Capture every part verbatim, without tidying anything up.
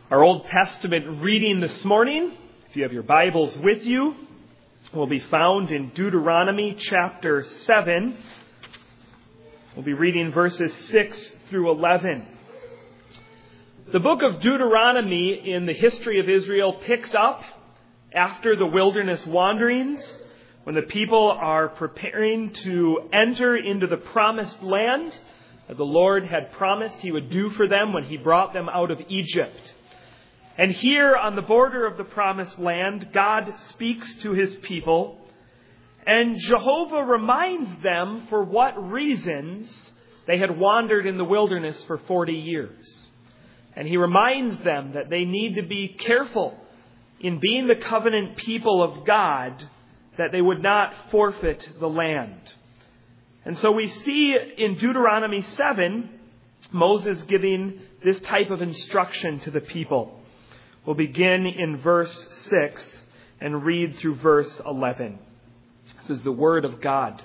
Our Old Testament reading this morning, if you have your Bibles with you, will be found in Deuteronomy chapter seven. We'll be reading verses six through eleven. The book of Deuteronomy in the history of Israel picks up after the wilderness wanderings, when the people are preparing to enter into the promised land that the Lord had promised He would do for them when He brought them out of Egypt. And here on the border of the promised land, God speaks to His people, and Jehovah reminds them for what reasons they had wandered in the wilderness for forty years. And He reminds them that they need to be careful in being the covenant people of God, that they would not forfeit the land. And so we see in Deuteronomy seven, Moses giving this type of instruction to the people. We'll begin in verse six and read through verse eleven. This is the word of God.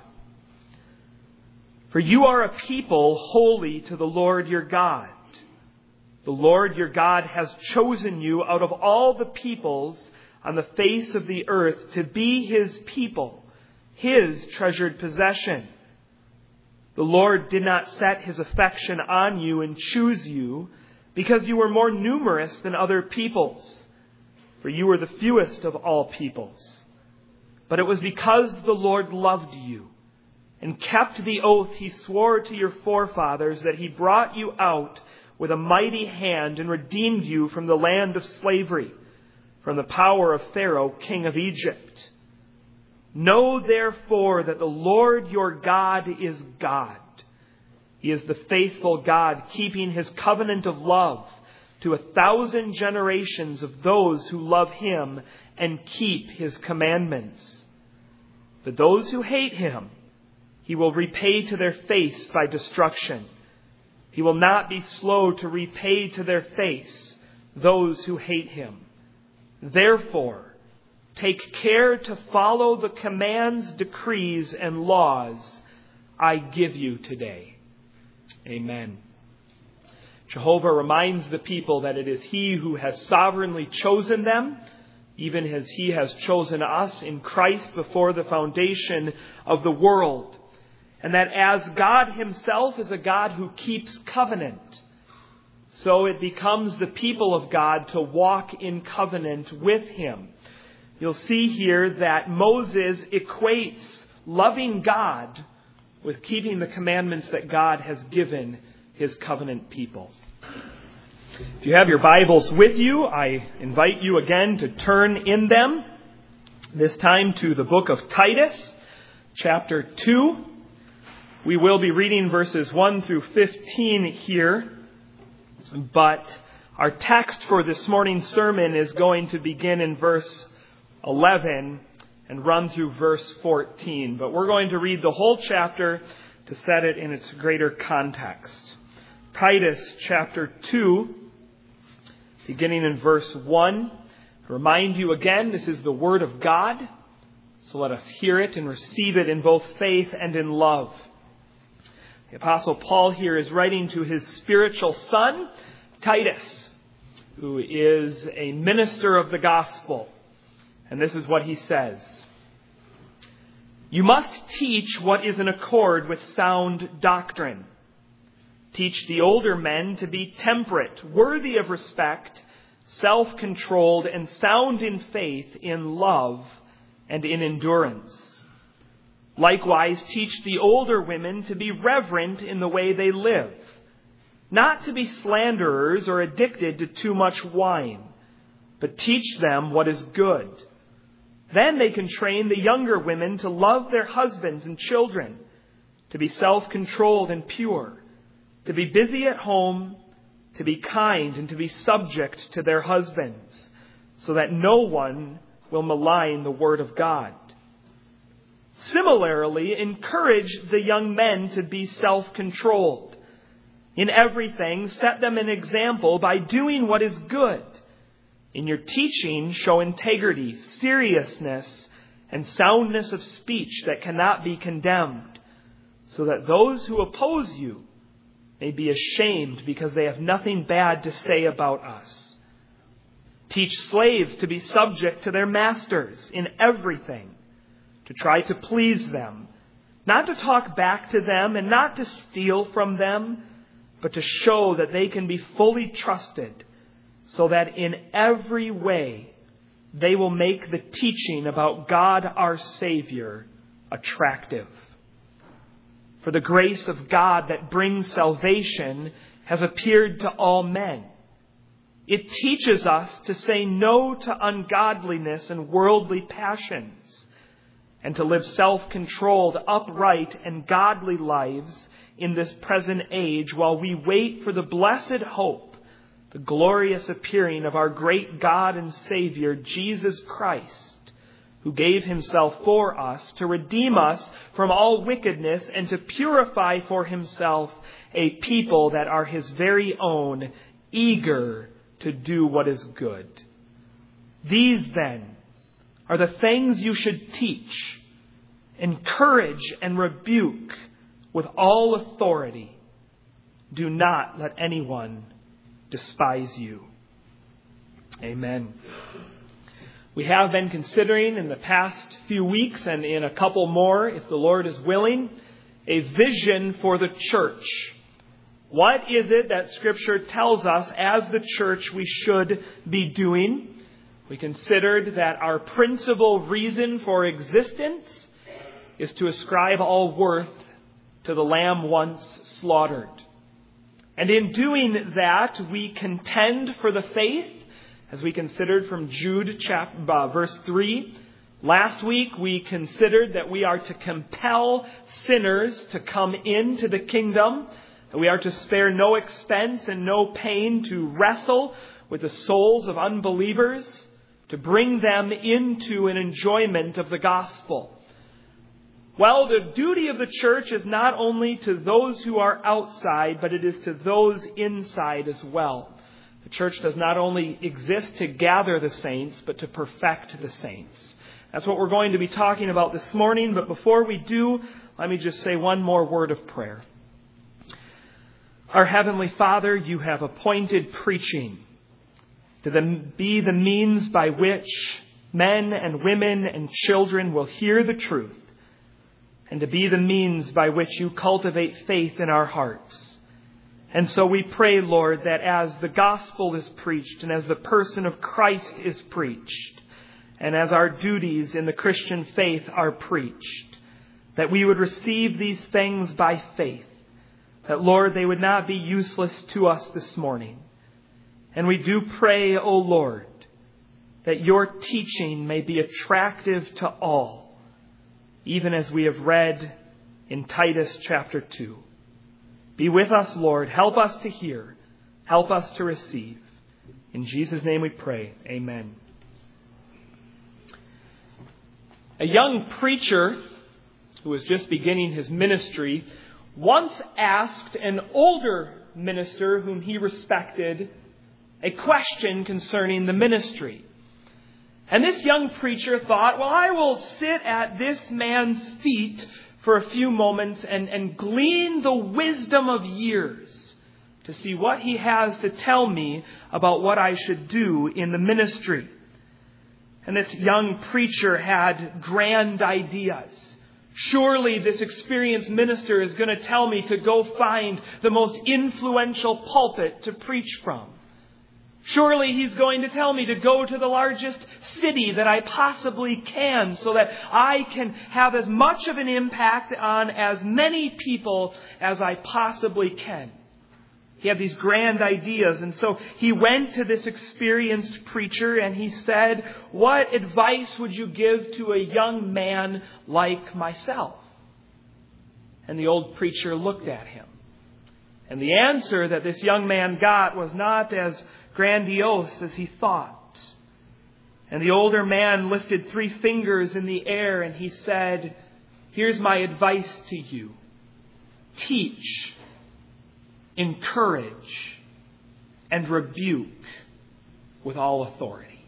For you are a people holy to the Lord your God. The Lord your God has chosen you out of all the peoples on the face of the earth to be His people, His treasured possession. The Lord did not set His affection on you and choose you because you were more numerous than other peoples, for you were the fewest of all peoples. But it was because the Lord loved you and kept the oath He swore to your forefathers that He brought you out with a mighty hand and redeemed you from the land of slavery, from the power of Pharaoh, king of Egypt. Know therefore that the Lord your God is God. He is the faithful God, keeping His covenant of love to a thousand generations of those who love Him and keep His commandments. But those who hate Him, He will repay to their face by destruction. He will not be slow to repay to their face those who hate Him. Therefore, take care to follow the commands, decrees, and laws I give you today. Amen. Jehovah reminds the people that it is He who has sovereignly chosen them, even as He has chosen us in Christ before the foundation of the world. And that as God Himself is a God who keeps covenant, so it becomes the people of God to walk in covenant with Him. You'll see here that Moses equates loving God with keeping the commandments that God has given His covenant people. If you have your Bibles with you, I invite you again to turn in them, this time to the book of Titus, chapter two. We will be reading verses one through fifteen here, but our text for this morning's sermon is going to begin in verse eleven and run through verse fourteen. But we're going to read the whole chapter to set it in its greater context. Titus chapter two, beginning in verse one. To remind you again, this is the Word of God, so let us hear it and receive it in both faith and in love. The Apostle Paul here is writing to his spiritual son, Titus, who is a minister of the gospel. And this is what he says. You must teach what is in accord with sound doctrine. Teach the older men to be temperate, worthy of respect, self-controlled, and sound in faith, in love, and in endurance. Likewise, teach the older women to be reverent in the way they live, not to be slanderers or addicted to too much wine, but teach them what is good. Then they can train the younger women to love their husbands and children, to be self-controlled and pure, to be busy at home, to be kind, and to be subject to their husbands, so that no one will malign the word of God. Similarly, encourage the young men to be self-controlled. In everything, set them an example by doing what is good. In your teaching, show integrity, seriousness, and soundness of speech that cannot be condemned, so that those who oppose you may be ashamed because they have nothing bad to say about us. Teach slaves to be subject to their masters in everything, to try to please them, not to talk back to them and not to steal from them, but to show that they can be fully trusted, so that in every way they will make the teaching about God our Savior attractive. For the grace of God that brings salvation has appeared to all men. It teaches us to say no to ungodliness and worldly passions, and to live self-controlled, upright, and godly lives in this present age while we wait for the blessed hope, the glorious appearing of our great God and Savior, Jesus Christ, who gave himself for us to redeem us from all wickedness and to purify for himself a people that are his very own, eager to do what is good. These, then, are the things you should teach, encourage, and rebuke with all authority. Do not let anyone despise you. Amen. We have been considering in the past few weeks, and in a couple more, if the Lord is willing, a vision for the church. What is it that Scripture tells us as the church we should be doing? We considered that our principal reason for existence is to ascribe all worth to the Lamb once slaughtered. And in doing that, we contend for the faith, as we considered from Jude chapter, uh, verse three. Last week, we considered that we are to compel sinners to come into the kingdom. We are to spare no expense and no pain to wrestle with the souls of unbelievers, to bring them into an enjoyment of the gospel. Well, the duty of the church is not only to those who are outside, but it is to those inside as well. The church does not only exist to gather the saints, but to perfect the saints. That's what we're going to be talking about this morning. But before we do, let me just say one more word of prayer. Our Heavenly Father, you have appointed preaching to be the means by which men and women and children will hear the truth, and to be the means by which you cultivate faith in our hearts. And so we pray, Lord, that as the gospel is preached and as the person of Christ is preached, and as our duties in the Christian faith are preached, that we would receive these things by faith. That, Lord, they would not be useless to us this morning. And we do pray, O Lord, that your teaching may be attractive to all, even as we have read in Titus chapter two. Be with us, Lord. Help us to hear. Help us to receive. In Jesus' name we pray. Amen. A young preacher who was just beginning his ministry once asked an older minister whom he respected a question concerning the ministry. And this young preacher thought, well, I will sit at this man's feet for a few moments and, and glean the wisdom of years to see what he has to tell me about what I should do in the ministry. And this young preacher had grand ideas. Surely this experienced minister is going to tell me to go find the most influential pulpit to preach from. Surely he's going to tell me to go to the largest city that I possibly can so that I can have as much of an impact on as many people as I possibly can. He had these grand ideas, and so he went to this experienced preacher and he said, what advice would you give to a young man like myself? And the old preacher looked at him. And the answer that this young man got was not as grandiose as he thought. And the older man lifted three fingers in the air and he said, here's my advice to you. Teach, encourage, and rebuke with all authority.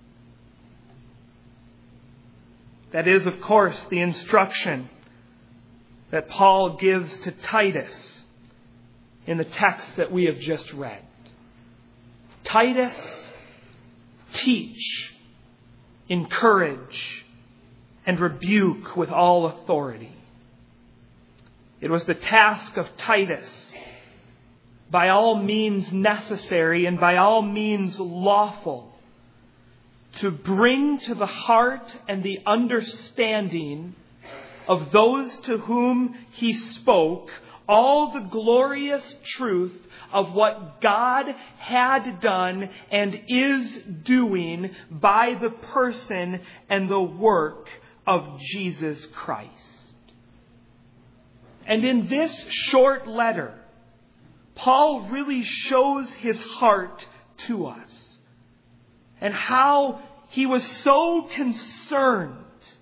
That is, of course, the instruction that Paul gives to Titus in the text that we have just read. Titus, teach, encourage, and rebuke with all authority. It was the task of Titus, by all means necessary and by all means lawful, to bring to the heart and the understanding of those to whom he spoke all the glorious truth of what God had done and is doing by the person and the work of Jesus Christ. And in this short letter, Paul really shows his heart to us and how he was so concerned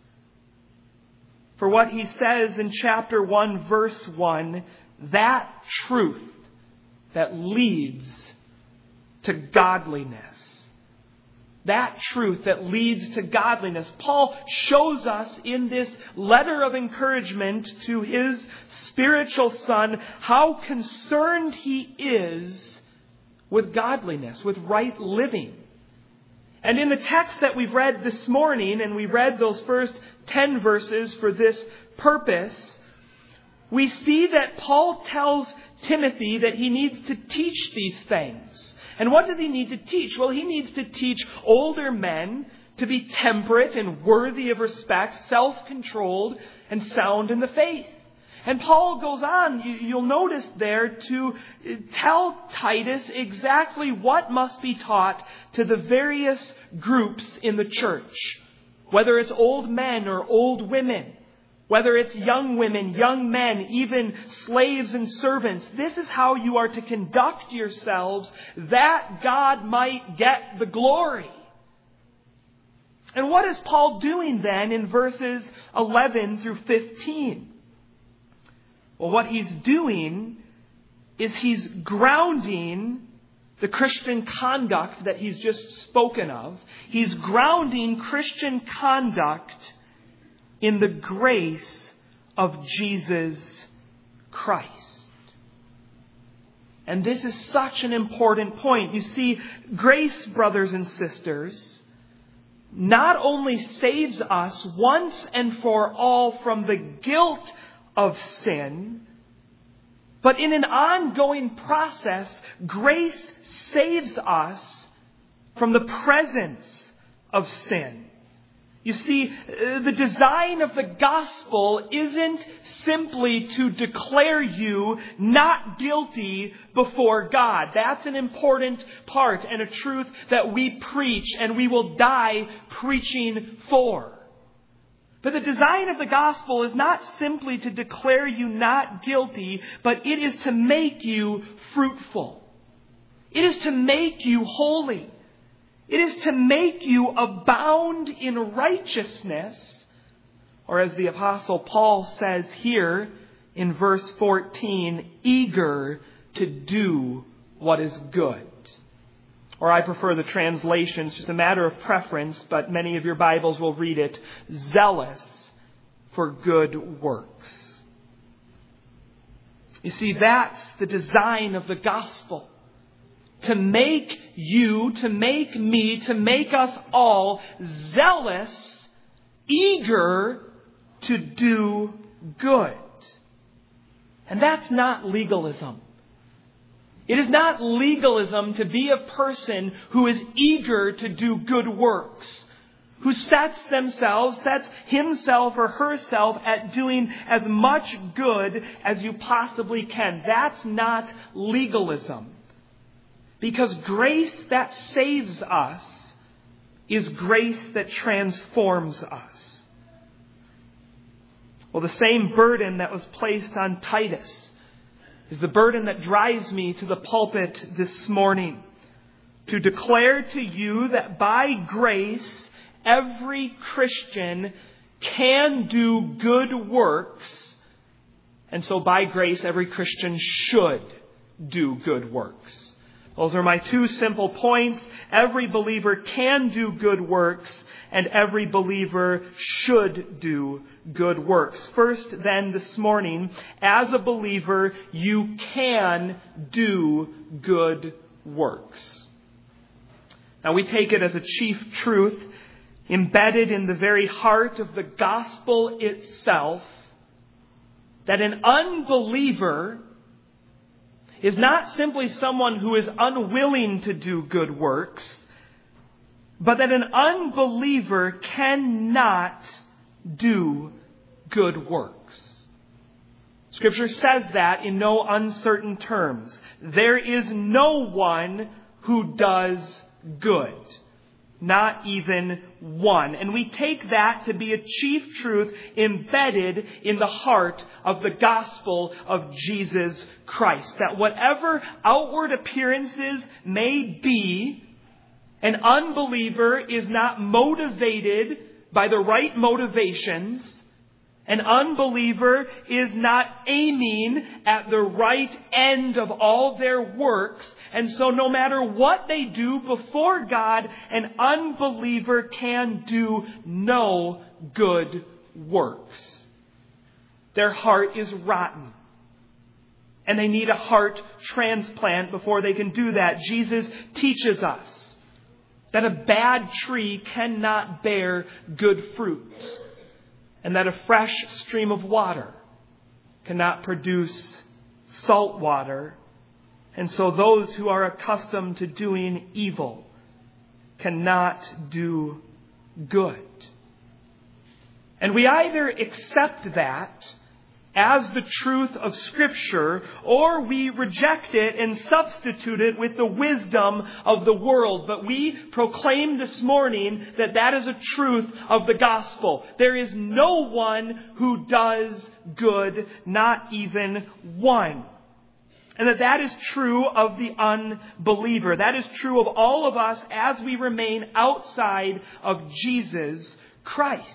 for what he says in chapter one, verse one, that truth that leads to godliness. That truth that leads to godliness. Paul shows us in this letter of encouragement to his spiritual son how concerned he is with godliness, with right living. And in the text that we've read this morning, and we read those first ten verses for this purpose, we see that Paul tells Timothy that he needs to teach these things. And what does he need to teach? Well, he needs to teach older men to be temperate and worthy of respect, self-controlled, and sound in the faith. And Paul goes on, you'll notice there, to tell Titus exactly what must be taught to the various groups in the church. Whether it's old men or old women, whether it's young women, young men, even slaves and servants, this is how you are to conduct yourselves that God might get the glory. And what is Paul doing then in verses eleven through fifteen? Well, what he's doing is he's grounding the Christian conduct that he's just spoken of. He's grounding Christian conduct in the grace of Jesus Christ. And this is such an important point. You see, grace, brothers and sisters, not only saves us once and for all from the guilt of sin, but in an ongoing process, grace saves us from the presence of sin. You see, the design of the gospel isn't simply to declare you not guilty before God. That's an important part and a truth that we preach and we will die preaching for. But the design of the gospel is not simply to declare you not guilty, but it is to make you fruitful. It is to make you holy. It is to make you abound in righteousness, or as the Apostle Paul says here in verse fourteen, eager to do what is good. Or I prefer the translations, just a matter of preference, but many of your Bibles will read it, zealous for good works. You see, that's the design of the gospel. To make you, to make me, to make us all zealous, eager to do good. And that's not legalism. It is not legalism to be a person who is eager to do good works, who sets themselves, sets himself or herself at doing as much good as you possibly can. That's not legalism. Because grace that saves us is grace that transforms us. Well, the same burden that was placed on Titus is the burden that drives me to the pulpit this morning, to declare to you that by grace, every Christian can do good works. And so by grace, every Christian should do good works. Those are my two simple points. Every believer can do good works, and every believer should do good works. First, then, this morning, as a believer, you can do good works. Now we take it as a chief truth embedded in the very heart of the gospel itself that an unbeliever is not simply someone who is unwilling to do good works, but that an unbeliever cannot do good works. Scripture says that in no uncertain terms. There is no one who does good. Not even one. And we take that to be a chief truth embedded in the heart of the gospel of Jesus Christ. That whatever outward appearances may be, an unbeliever is not motivated by the right motivations. An unbeliever is not aiming at the right end of all their works. And so no matter what they do before God, an unbeliever can do no good works. Their heart is rotten. And they need a heart transplant before they can do that. Jesus teaches us that a bad tree cannot bear good fruit, and that a fresh stream of water cannot produce salt water. And so those who are accustomed to doing evil cannot do good. And we either accept that as the truth of Scripture, or we reject it and substitute it with the wisdom of the world. But we proclaim this morning that that is a truth of the gospel. There is no one who does good, not even one. And that that is true of the unbeliever. That is true of all of us as we remain outside of Jesus Christ.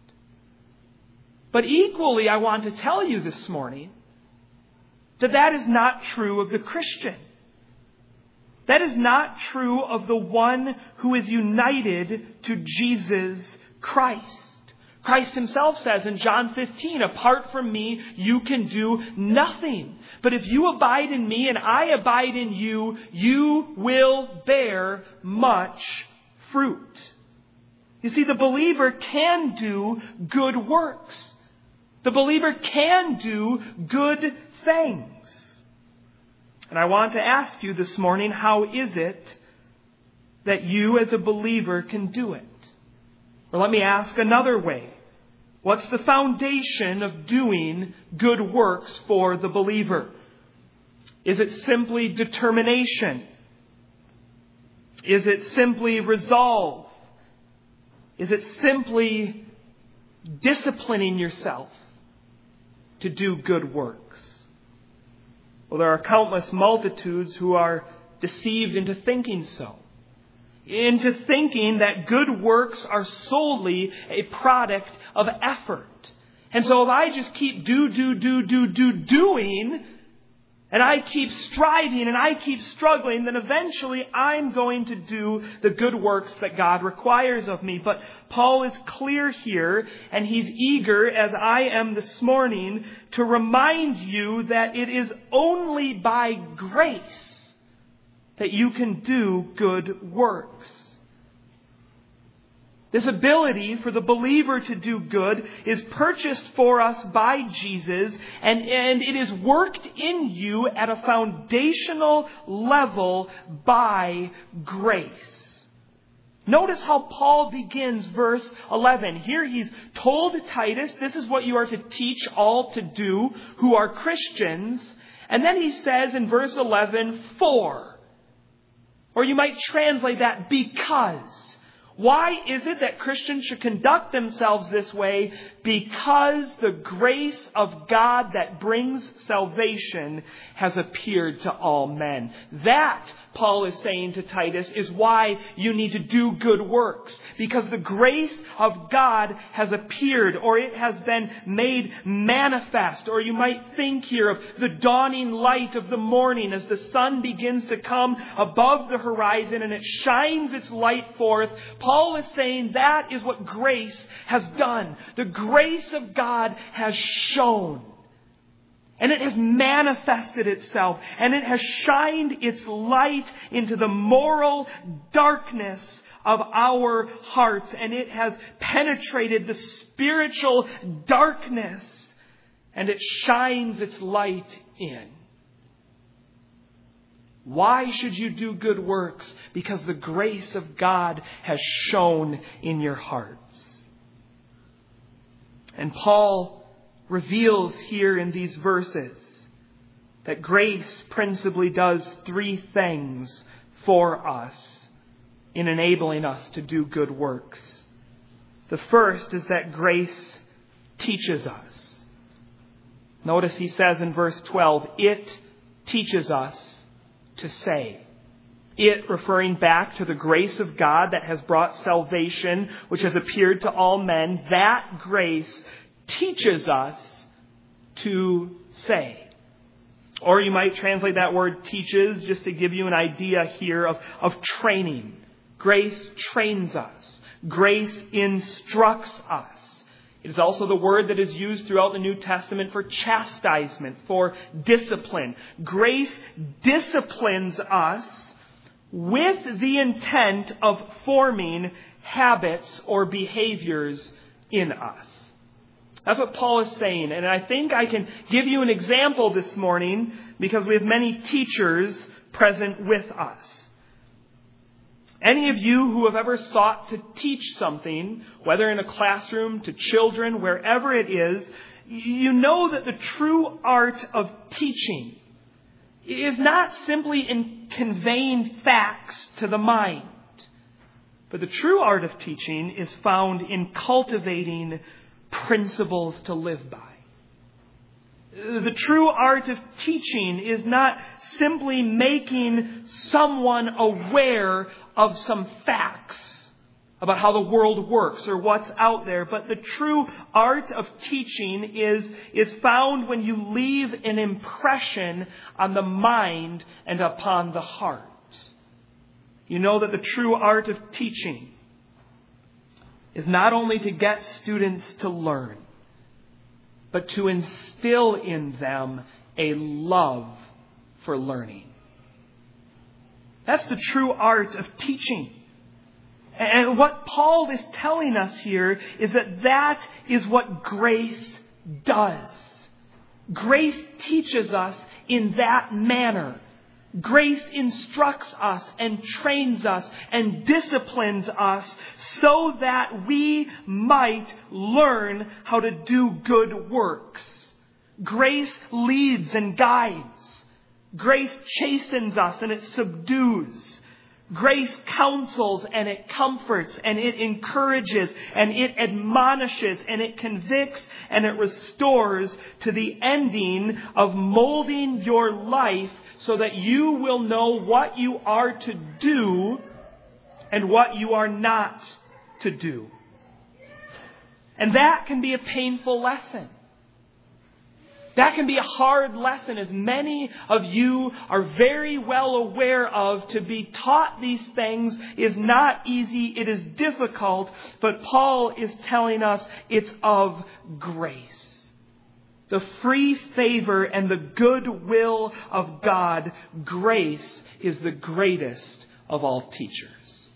But equally, I want to tell you this morning that that is not true of the Christian. That is not true of the one who is united to Jesus Christ. Christ himself says in John fifteen, apart from me, you can do nothing. But if you abide in me and I abide in you, you will bear much fruit. You see, the believer can do good works. The believer can do good things. And I want to ask you this morning, how is it that you as a believer can do it? Or let me ask another way. What's the foundation of doing good works for the believer? Is it simply determination? Is it simply resolve? Is it simply disciplining yourself to do good works? Well, there are countless multitudes who are deceived into thinking so. Into thinking that good works are solely a product of effort. And so if I just keep do, do, do, do, do, doing, and I keep striving and I keep struggling, then eventually I'm going to do the good works that God requires of me. But Paul is clear here, and he's eager, as I am this morning, to remind you that it is only by grace that you can do good works. This ability for the believer to do good is purchased for us by Jesus, and, and it is worked in you at a foundational level by grace. Notice how Paul begins verse eleven. Here he's told Titus, this is what you are to teach all to do who are Christians. And then he says in verse eleven, for. Or you might translate that because. Why is it that Christians should conduct themselves this way? Because the grace of God that brings salvation has appeared to all men. That, Paul is saying to Titus, is why you need to do good works. Because the grace of God has appeared, or it has been made manifest. Or you might think here of the dawning light of the morning as the sun begins to come above the horizon and it shines its light forth. Paul is saying that is what grace has done. The grace of God has shone. And it has manifested itself, and it has shined its light into the moral darkness of our hearts, and it has penetrated the spiritual darkness, and it shines its light in. Why should you do good works? Because the grace of God has shone in your hearts. And Paul reveals here in these verses that grace principally does three things for us in enabling us to do good works. The first is that grace teaches us. Notice he says in verse twelve, it teaches us to say. It referring back to the grace of God that has brought salvation, which has appeared to all men. That grace teaches us to say. Or you might translate that word teaches just to give you an idea here of, of training. Grace trains us. Grace instructs us. It is also the word that is used throughout the New Testament for chastisement, for discipline. Grace disciplines us with the intent of forming habits or behaviors in us. That's what Paul is saying. And I think I can give you an example this morning because we have many teachers present with us. Any of you who have ever sought to teach something, whether in a classroom, to children, wherever it is, you know that the true art of teaching is not simply in conveying facts to the mind, but the true art of teaching is found in cultivating principles to live by. The true art of teaching is not simply making someone aware of some facts about how the world works or what's out there, but the true art of teaching is, is found when you leave an impression on the mind and upon the heart. You know that the true art of teaching is not only to get students to learn, but to instill in them a love for learning. That's the true art of teaching. And what Paul is telling us here is that that is what grace does. Grace teaches us in that manner. Grace instructs us and trains us and disciplines us so that we might learn how to do good works. Grace leads and guides. Grace chastens us and it subdues. Grace counsels and it comforts and it encourages and it admonishes and it convicts and it restores to the ending of molding your life so that you will know what you are to do and what you are not to do. And that can be a painful lesson. That can be a hard lesson, as many of you are very well aware of. To be taught these things is not easy, it is difficult, but Paul is telling us it's of grace. The free favor and the goodwill of God, grace is the greatest of all teachers.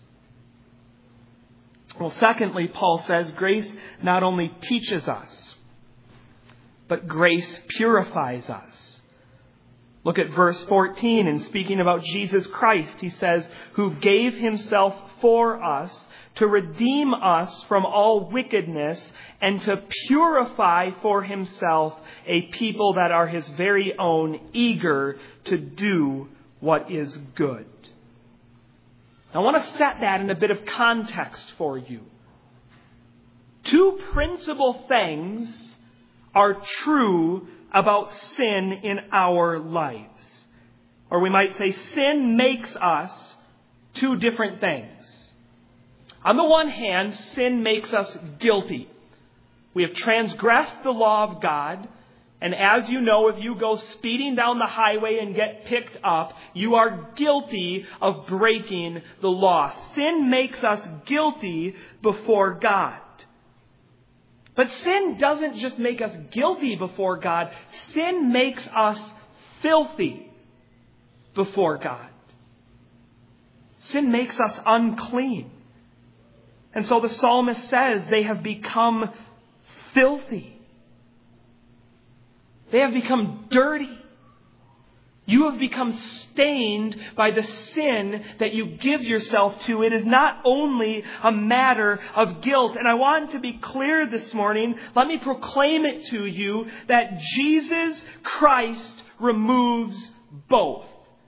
Well, secondly, Paul says grace not only teaches us, but grace purifies us. Look at verse fourteen, and speaking about Jesus Christ, he says, who gave himself for us to redeem us from all wickedness and to purify for himself a people that are his very own, eager to do what is good. I want to set that in a bit of context for you. Two principal things are true about sin in our lives. Or we might say sin makes us two different things. On the one hand, sin makes us guilty. We have transgressed the law of God, and as you know, if you go speeding down the highway and get picked up, you are guilty of breaking the law. Sin makes us guilty before God. But sin doesn't just make us guilty before God. Sin makes us filthy before God. Sin makes us unclean. And so the psalmist says they have become filthy. They have become dirty. You have become stained by the sin that you give yourself to. It is not only a matter of guilt. And I want to be clear this morning. Let me proclaim it to you that Jesus Christ removes both.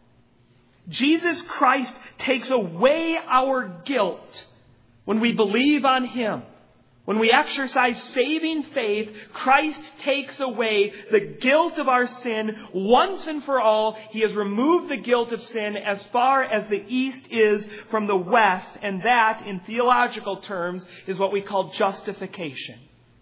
Jesus Christ takes away our guilt when we believe on Him. When we exercise saving faith, Christ takes away the guilt of our sin once and for all. He has removed the guilt of sin as far as the east is from the west. And that, in theological terms, is what we call justification.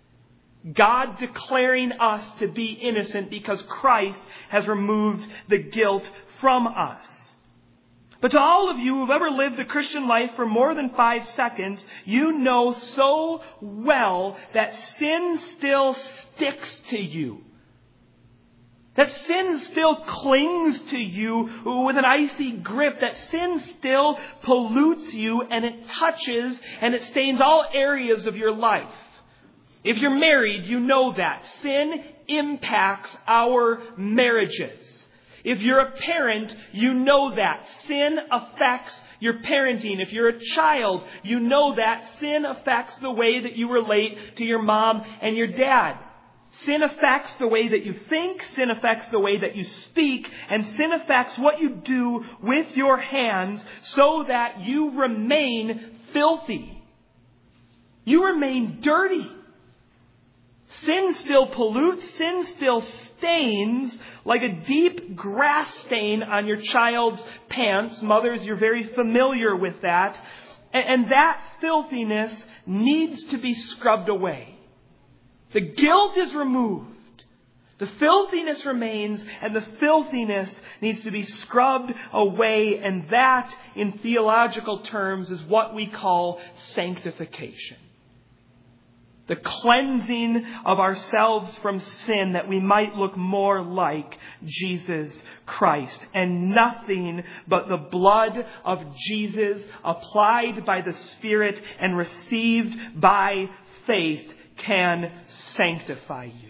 God declaring us to be innocent because Christ has removed the guilt from us. But to all of you who've ever lived the Christian life for more than five seconds, you know so well that sin still sticks to you. That sin still clings to you with an icy grip. That sin still pollutes you, and it touches and it stains all areas of your life. If you're married, you know that. Sin impacts our marriages. If you're a parent, you know that. Sin affects your parenting. If you're a child, you know that. Sin affects the way that you relate to your mom and your dad. Sin affects the way that you think. Sin affects the way that you speak. And sin affects what you do with your hands so that you remain filthy. You remain dirty. Sin still pollutes, sin still stains like a deep grass stain on your child's pants. Mothers, you're very familiar with that. And that filthiness needs to be scrubbed away. The guilt is removed. The filthiness remains, and the filthiness needs to be scrubbed away. And that, in theological terms, is what we call sanctification. The cleansing of ourselves from sin that we might look more like Jesus Christ. And nothing but the blood of Jesus applied by the Spirit and received by faith can sanctify you.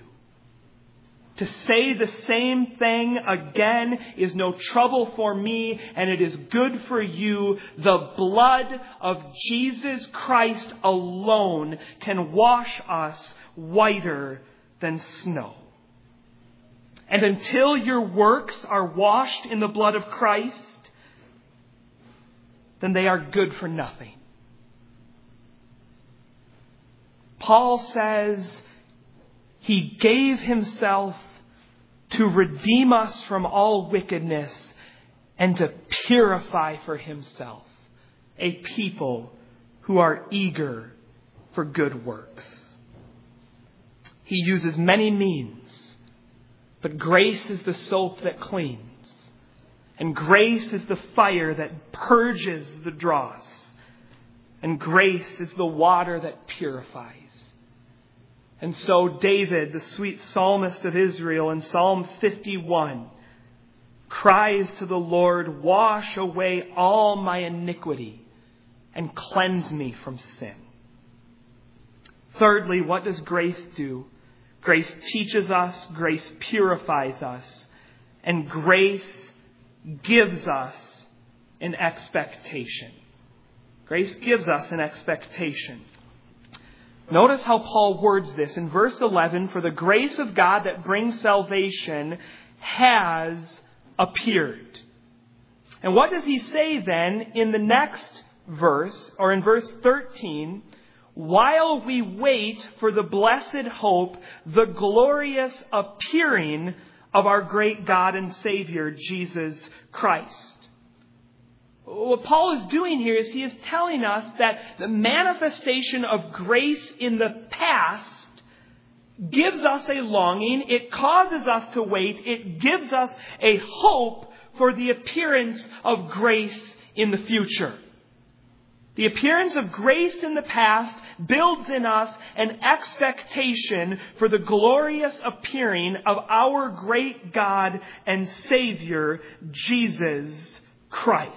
To say the same thing again is no trouble for me, and it is good for you. The blood of Jesus Christ alone can wash us whiter than snow. And until your works are washed in the blood of Christ, then they are good for nothing. Paul says He gave Himself to redeem us from all wickedness and to purify for Himself a people who are eager for good works. He uses many means, but grace is the soap that cleans, and grace is the fire that purges the dross, and grace is the water that purifies. And so David, the sweet psalmist of Israel, in Psalm fifty-one, cries to the Lord, "Wash away all my iniquity and cleanse me from sin." Thirdly, what does grace do? Grace teaches us, grace purifies us, and grace gives us an expectation. Grace gives us an expectation. Notice how Paul words this in verse eleven, "For the grace of God that brings salvation has appeared." And what does he say then in the next verse, or in verse thirteen? "While we wait for the blessed hope, the glorious appearing of our great God and Savior, Jesus Christ." What Paul is doing here is he is telling us that the manifestation of grace in the past gives us a longing. It causes us to wait. It gives us a hope for the appearance of grace in the future. The appearance of grace in the past builds in us an expectation for the glorious appearing of our great God and Savior, Jesus Christ.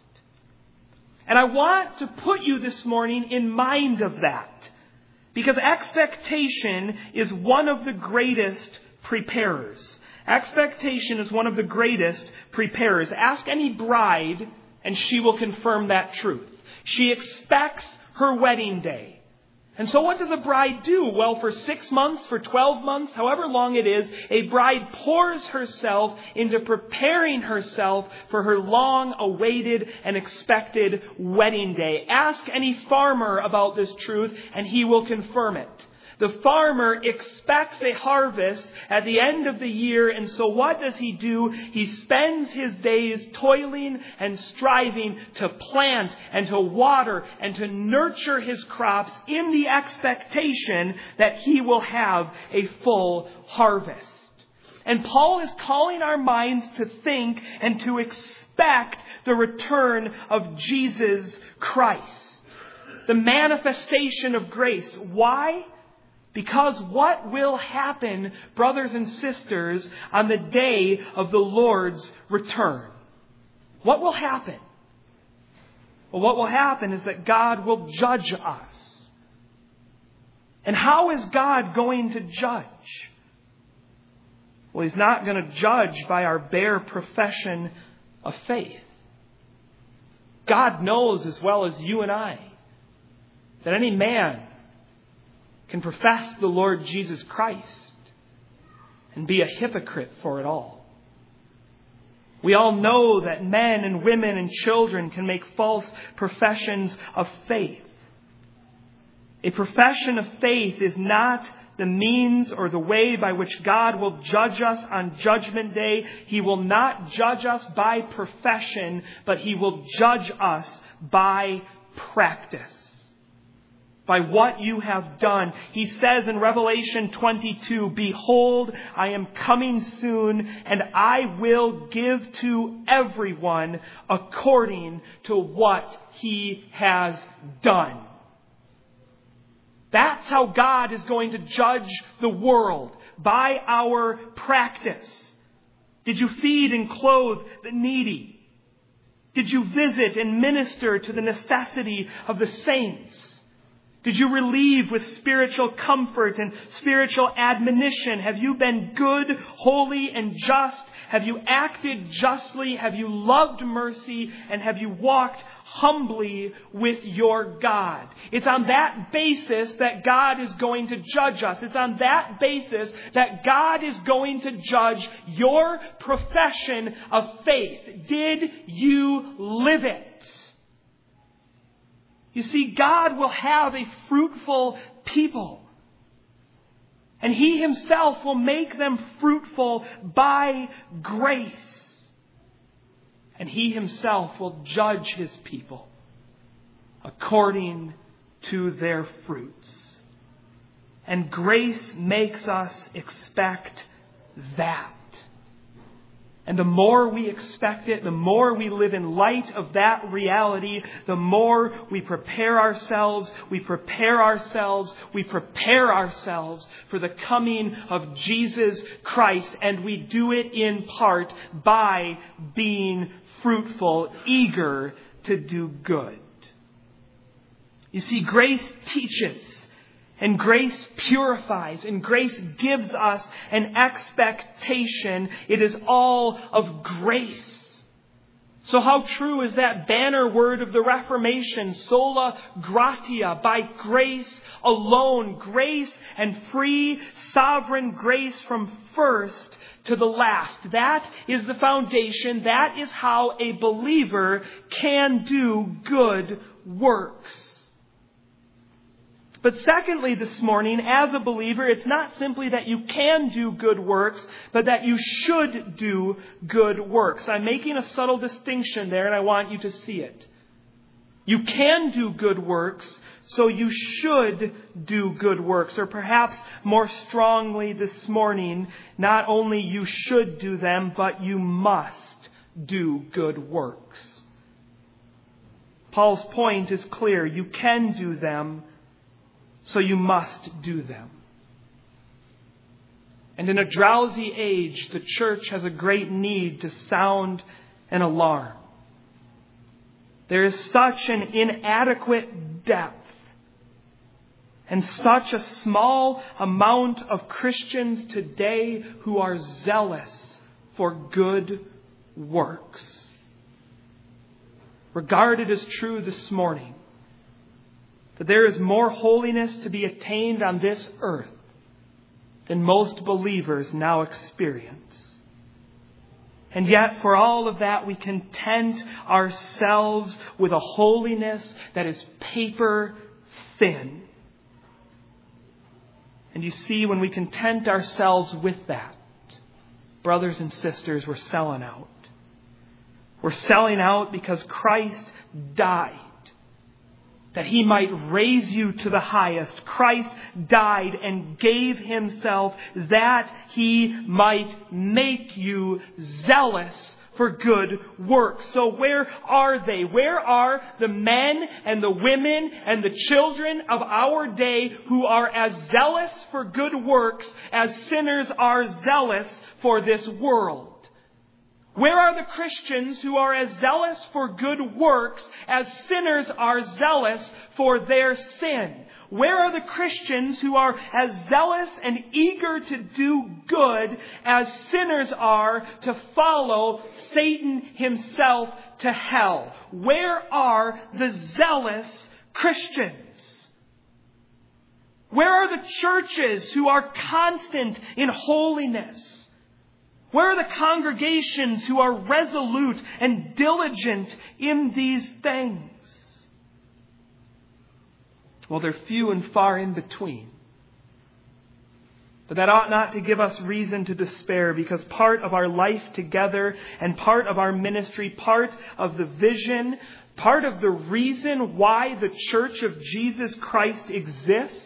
And I want to put you this morning in mind of that, because expectation is one of the greatest preparers. Expectation is one of the greatest preparers. Ask any bride, and she will confirm that truth. She expects her wedding day. And so what does a bride do? Well, for six months, for twelve months, however long it is, a bride pours herself into preparing herself for her long-awaited and expected wedding day. Ask any farmer about this truth, and he will confirm it. The farmer expects a harvest at the end of the year, and so what does he do? He spends his days toiling and striving to plant and to water and to nurture his crops in the expectation that he will have a full harvest. And Paul is calling our minds to think and to expect the return of Jesus Christ, the manifestation of grace. Why? Because what will happen, brothers and sisters, on the day of the Lord's return? What will happen? Well, what will happen is that God will judge us. And how is God going to judge? Well, He's not going to judge by our bare profession of faith. God knows as well as you and I that any man can profess the Lord Jesus Christ and be a hypocrite for it all. We all know that men and women and children can make false professions of faith. A profession of faith is not the means or the way by which God will judge us on Judgment Day. He will not judge us by profession, but He will judge us by practice. By what you have done. He says in Revelation twenty-two, "Behold, I am coming soon, and I will give to everyone according to what he has done." That's how God is going to judge the world, by our practice. Did you feed and clothe the needy? Did you visit and minister to the necessity of the saints? Did you relieve with spiritual comfort and spiritual admonition? Have you been good, holy, and just? Have you acted justly? Have you loved mercy? And have you walked humbly with your God? It's on that basis that God is going to judge us. It's on that basis that God is going to judge your profession of faith. Did you live it? You see, God will have a fruitful people. And He Himself will make them fruitful by grace. And He Himself will judge His people according to their fruits. And grace makes us expect that. And the more we expect it, the more we live in light of that reality, the more we prepare ourselves, we prepare ourselves, we prepare ourselves for the coming of Jesus Christ. And we do it in part by being fruitful, eager to do good. You see, grace teaches. And grace purifies, and grace gives us an expectation. It is all of grace. So how true is that banner word of the Reformation, sola gratia, by grace alone, grace and free sovereign grace from first to the last. That is the foundation. That is how a believer can do good works. But secondly, this morning, as a believer, it's not simply that you can do good works, but that you should do good works. I'm making a subtle distinction there, and I want you to see it. You can do good works, so you should do good works. Or perhaps more strongly this morning, not only you should do them, but you must do good works. Paul's point is clear. You can do them, so you must do them. And in a drowsy age, the church has a great need to sound an alarm. There is such an inadequate depth and such a small amount of Christians today who are zealous for good works. Regard it as true this morning that there is more holiness to be attained on this earth than most believers now experience. And yet, for all of that, we content ourselves with a holiness that is paper thin. And you see, when we content ourselves with that, brothers and sisters, we're selling out. We're selling out because Christ died that He might raise you to the highest. Christ died and gave Himself that He might make you zealous for good works. So where are they? Where are the men and the women and the children of our day who are as zealous for good works as sinners are zealous for this world? Where are the Christians who are as zealous for good works as sinners are zealous for their sin? Where are the Christians who are as zealous and eager to do good as sinners are to follow Satan himself to hell? Where are the zealous Christians? Where are the churches who are constant in holiness? Where are the congregations who are resolute and diligent in these things? Well, they're few and far in between. But that ought not to give us reason to despair, because part of our life together and part of our ministry, part of the vision, part of the reason why the Church of Jesus Christ exists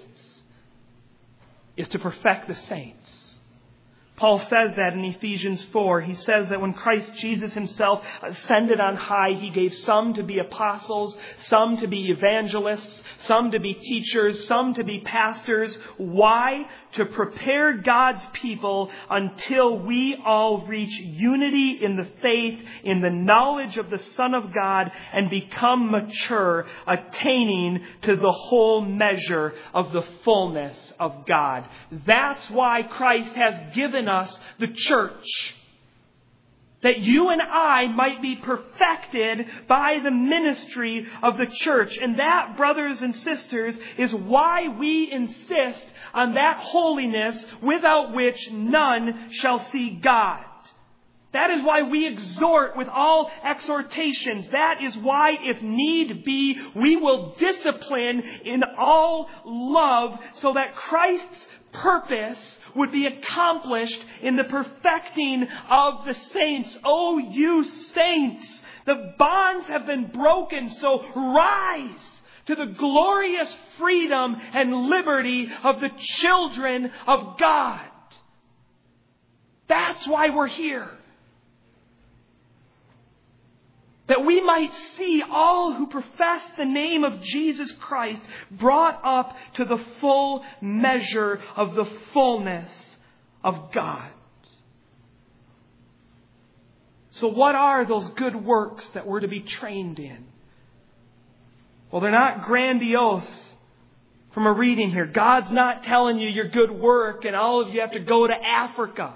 is to perfect the saints. Paul says that in Ephesians four. He says that when Christ Jesus Himself ascended on high, He gave some to be apostles, some to be evangelists, some to be teachers, some to be pastors. Why? To prepare God's people until we all reach unity in the faith, in the knowledge of the Son of God, and become mature, attaining to the whole measure of the fullness of God. That's why Christ has given us the church. That you and I might be perfected by the ministry of the church. And that, brothers and sisters, is why we insist on that holiness without which none shall see God. That is why we exhort with all exhortations. That is why, if need be, we will discipline in all love so that Christ's purpose would be accomplished in the perfecting of the saints. Oh, you saints, the bonds have been broken, so rise to the glorious freedom and liberty of the children of God. That's why we're here. That we might see all who profess the name of Jesus Christ brought up to the full measure of the fullness of God. So what are those good works that we're to be trained in? Well, they're not grandiose from a reading here. God's not telling you your good work and all of you have to go to Africa.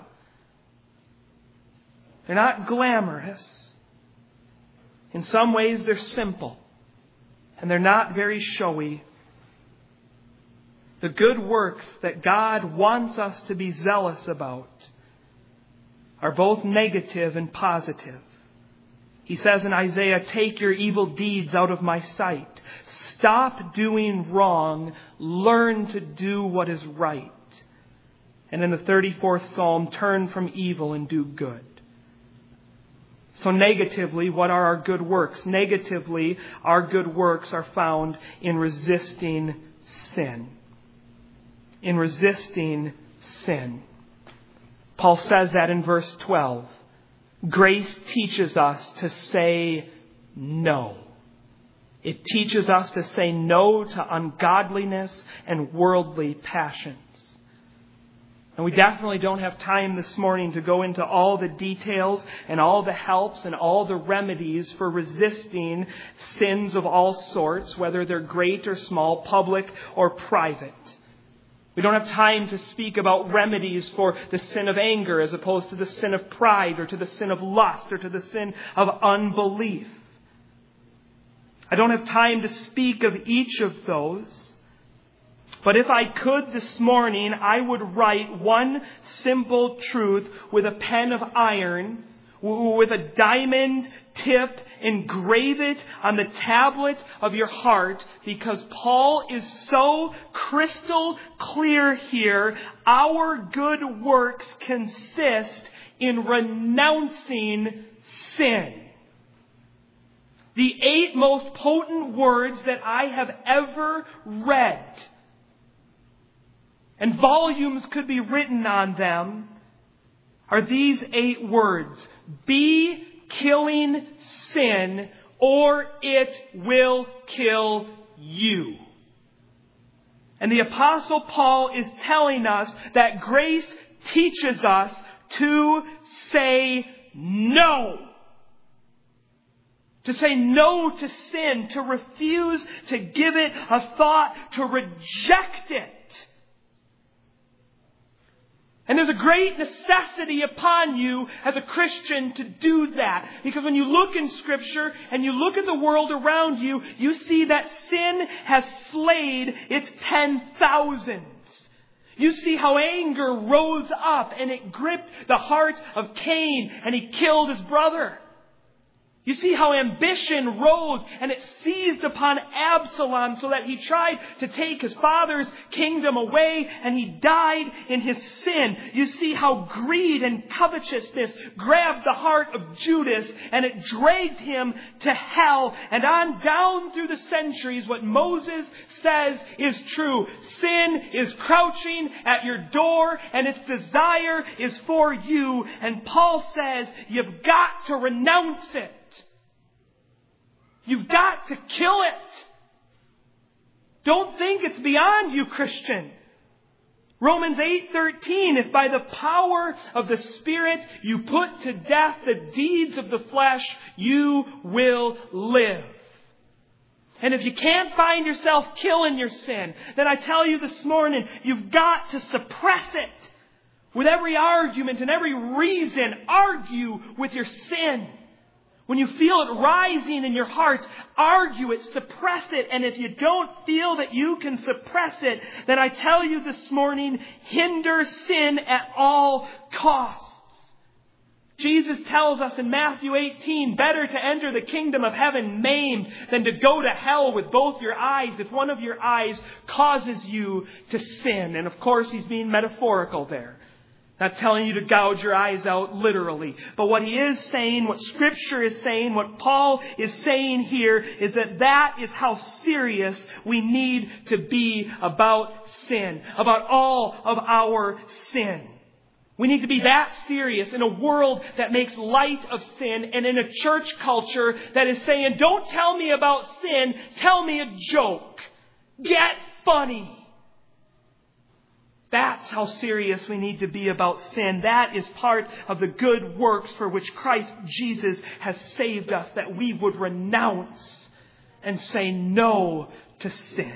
They're not glamorous. In some ways, they're simple, and they're not very showy. The good works that God wants us to be zealous about are both negative and positive. He says in Isaiah, "Take your evil deeds out of my sight. Stop doing wrong. Learn to do what is right." And in the thirty-fourth Psalm, "Turn from evil and do good." So negatively, what are our good works? Negatively, our good works are found in resisting sin. In resisting sin. Paul says that in verse twelve. Grace teaches us to say no. It teaches us to say no to ungodliness and worldly passions. And we definitely don't have time this morning to go into all the details and all the helps and all the remedies for resisting sins of all sorts, whether they're great or small, public or private. We don't have time to speak about remedies for the sin of anger as opposed to the sin of pride or to the sin of lust or to the sin of unbelief. I don't have time to speak of each of those. But if I could this morning, I would write one simple truth with a pen of iron, with a diamond tip, engrave it on the tablet of your heart, because Paul is so crystal clear here. Our good works consist in renouncing sin. The eight most potent words that I have ever read, and volumes could be written on them, are these eight words. Be killing sin, or it will kill you. And the Apostle Paul is telling us that grace teaches us to say no. To say no to sin, to refuse to give it a thought, to reject it. And there's a great necessity upon you as a Christian to do that. Because when you look in Scripture and you look at the world around you, you see that sin has slayed its ten thousands. You see how anger rose up and it gripped the heart of Cain and he killed his brother. You see how ambition rose and it seized upon Absalom so that he tried to take his father's kingdom away and he died in his sin. You see how greed and covetousness grabbed the heart of Judas and it dragged him to hell. And on down through the centuries, what Moses says is true. Sin is crouching at your door and its desire is for you. And Paul says you've got to renounce it. You've got to kill it. Don't think it's beyond you, Christian. Romans eight thirteen, if by the power of the Spirit you put to death the deeds of the flesh, you will live. And if you can't find yourself killing your sin, then I tell you this morning, you've got to suppress it. With every argument and every reason, argue with your sin. When you feel it rising in your heart, argue it, suppress it. And if you don't feel that you can suppress it, then I tell you this morning, hinder sin at all costs. Jesus tells us in Matthew eighteen, better to enter the kingdom of heaven maimed than to go to hell with both your eyes if one of your eyes causes you to sin. And of course, he's being metaphorical there. Not telling you to gouge your eyes out literally. But what he is saying, what Scripture is saying, what Paul is saying here is that that is how serious we need to be about sin. About all of our sin. We need to be that serious in a world that makes light of sin and in a church culture that is saying, don't tell me about sin, tell me a joke. Get funny. That's how serious we need to be about sin. That is part of the good works for which Christ Jesus has saved us, that we would renounce and say no to sin.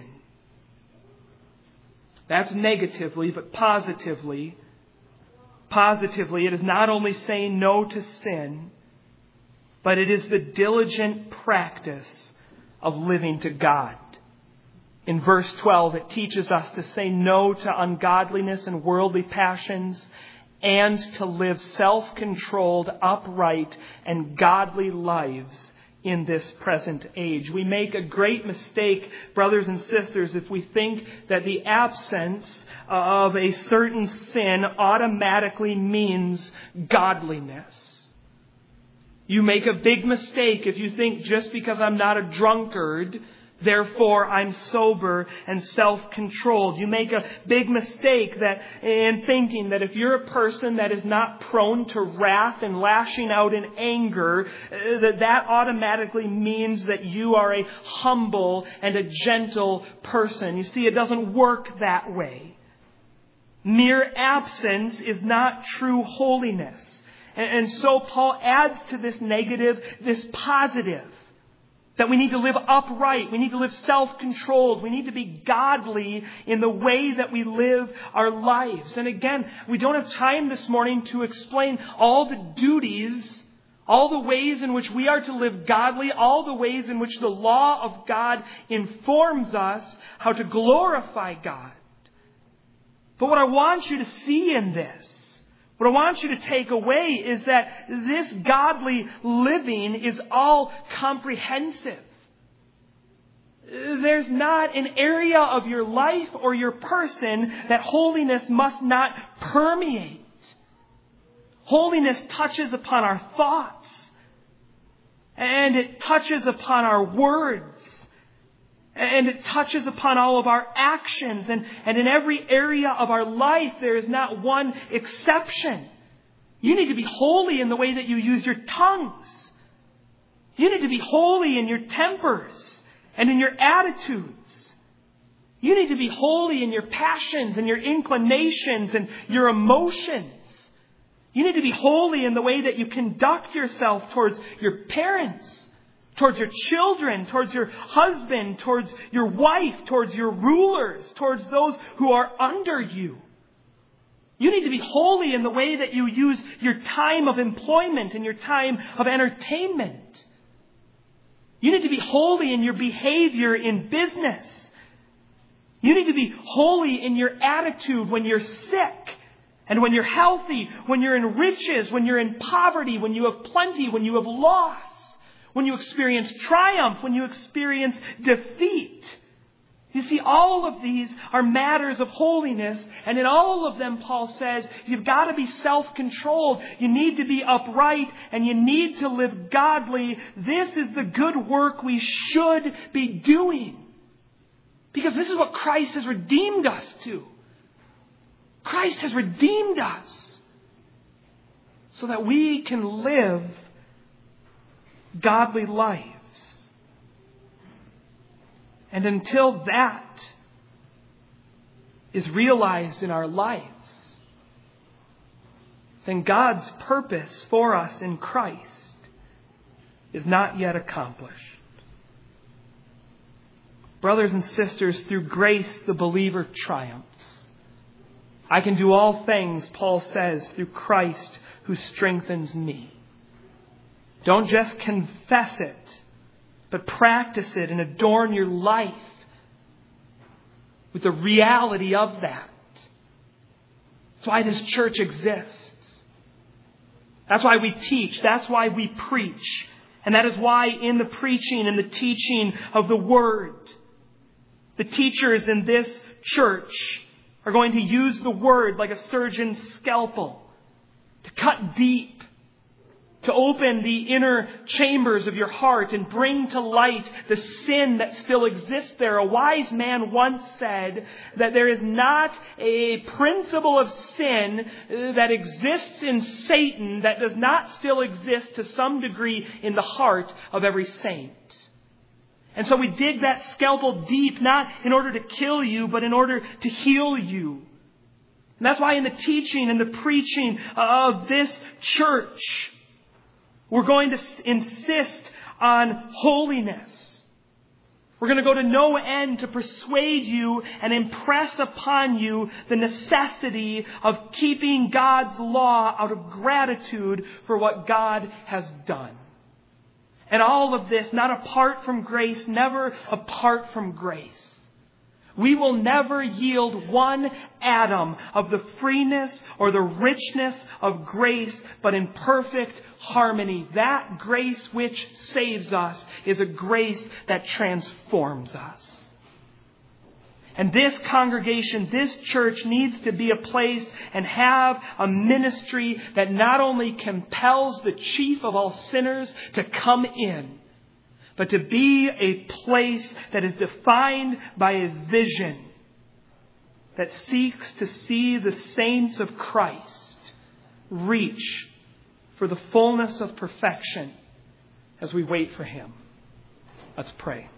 That's negatively, but positively, positively, it is not only saying no to sin, but it is the diligent practice of living to God. In verse twelve, it teaches us to say no to ungodliness and worldly passions and to live self-controlled, upright, and godly lives in this present age. We make a great mistake, brothers and sisters, if we think that the absence of a certain sin automatically means godliness. You make a big mistake if you think just because I'm not a drunkard Therefore, I'm sober and self-controlled. You make a big mistake that in thinking that if you're a person that is not prone to wrath and lashing out in anger, that that automatically means that you are a humble and a gentle person. You see, it doesn't work that way. Mere absence is not true holiness. And so Paul adds to this negative, this positive. That we need to live upright. We need to live self-controlled. We need to be godly in the way that we live our lives. And again, we don't have time this morning to explain all the duties, all the ways in which we are to live godly, all the ways in which the law of God informs us how to glorify God. But what I want you to see in this, what I want you to take away is that this godly living is all comprehensive. There's not an area of your life or your person that holiness must not permeate. Holiness touches upon our thoughts, and it touches upon our words. And it touches upon all of our actions. And, and in every area of our life, there is not one exception. You need to be holy in the way that you use your tongues. You need to be holy in your tempers and in your attitudes. You need to be holy in your passions and your inclinations and your emotions. You need to be holy in the way that you conduct yourself towards your parents, towards your children, towards your husband, towards your wife, towards your rulers, towards those who are under you. You need to be holy in the way that you use your time of employment and your time of entertainment. You need to be holy in your behavior in business. You need to be holy in your attitude when you're sick and when you're healthy, when you're in riches, when you're in poverty, when you have plenty, when you have loss. When you experience triumph, when you experience defeat. You see, all of these are matters of holiness. And in all of them, Paul says, you've got to be self-controlled. You need to be upright and you need to live godly. This is the good work we should be doing. Because this is what Christ has redeemed us to. Christ has redeemed us so that we can live godly lives. And until that is realized in our lives, then God's purpose for us in Christ is not yet accomplished. Brothers and sisters, through grace the believer triumphs. I can do all things, Paul says, through Christ who strengthens me. Don't just confess it, but practice it and adorn your life with the reality of that. That's why this church exists. That's why we teach. That's why we preach. And that is why in the preaching and the teaching of the Word, the teachers in this church are going to use the Word like a surgeon's scalpel to cut deep, to open the inner chambers of your heart and bring to light the sin that still exists there. A wise man once said that there is not a principle of sin that exists in Satan that does not still exist to some degree in the heart of every saint. And so we dig that scalpel deep, not in order to kill you, but in order to heal you. And that's why in the teaching and the preaching of this church, we're going to insist on holiness. We're going to go to no end to persuade you and impress upon you the necessity of keeping God's law out of gratitude for what God has done. And all of this, not apart from grace, never apart from grace. We will never yield one atom of the freeness or the richness of grace, but in perfect harmony. That grace which saves us is a grace that transforms us. And this congregation, this church needs to be a place and have a ministry that not only compels the chief of all sinners to come in, but to be a place that is defined by a vision that seeks to see the saints of Christ reach for the fullness of perfection as we wait for Him. Let's pray.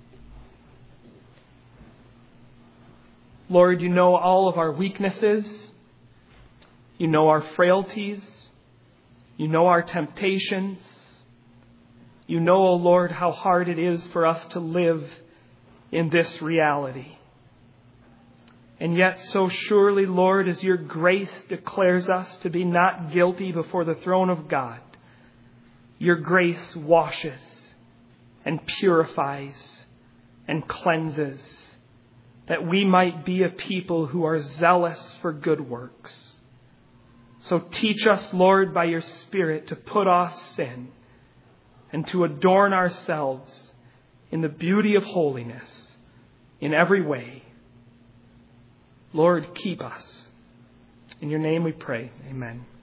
Lord, you know all of our weaknesses. You know our frailties. You know our temptations. You know, O Lord, how hard it is for us to live in this reality. And yet so surely, Lord, as your grace declares us to be not guilty before the throne of God, your grace washes and purifies and cleanses, that we might be a people who are zealous for good works. So teach us, Lord, by your Spirit to put off sin and to adorn ourselves in the beauty of holiness in every way. Lord, keep us. In your name we pray. Amen.